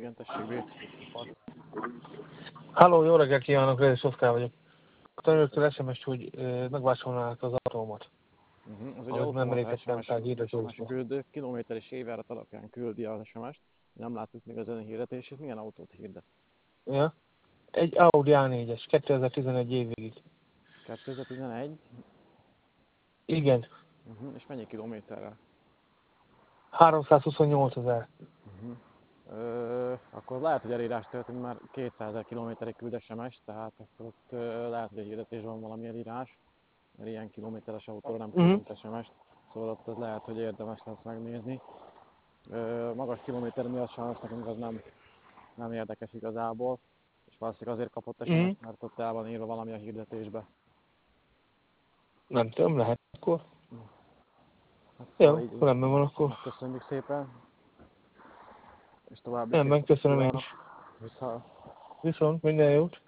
Igen, tessék, Béc. Halló, jó reggelt kívánok, Rézs Oszkár vagyok. Tanultól SMS-t, hogy megvásárolnák az automat. Az ugye Amit nem automata emlékeztem SMS, fel SMS hirdetésbe. küldő, kilométer és évjárat alapján küldi az SMS-t. Nem láttuk még az ön hirdetését. Milyen autót hirdet? Ja? Egy Audi A4-es, 2011 évig. 2011? Igen. És mennyi kilométerrel? 328 000. Akkor lehet, hogy elírás történt, már 200 000 kilométerig küld SMS, tehát akkor ott lehet, hogy a hirdetésben van valami elírás, mert ilyen kilométeres autóra nem küldünk SMS-t, szóval ott az lehet, hogy érdemes lesz megnézni. Magas kilométer miatt sajnos nekünk az nem érdekes igazából, és valószínűleg azért kapott SMS-t, mert ott el van írva valami a hirdetésbe. Nem tudom, lehet akkor. Hát, Jó, szóval így, rendben van akkor. köszönjük szépen, és további szép Rendben, köszönöm én kívánok. is. Viszont. Viszont minden jót.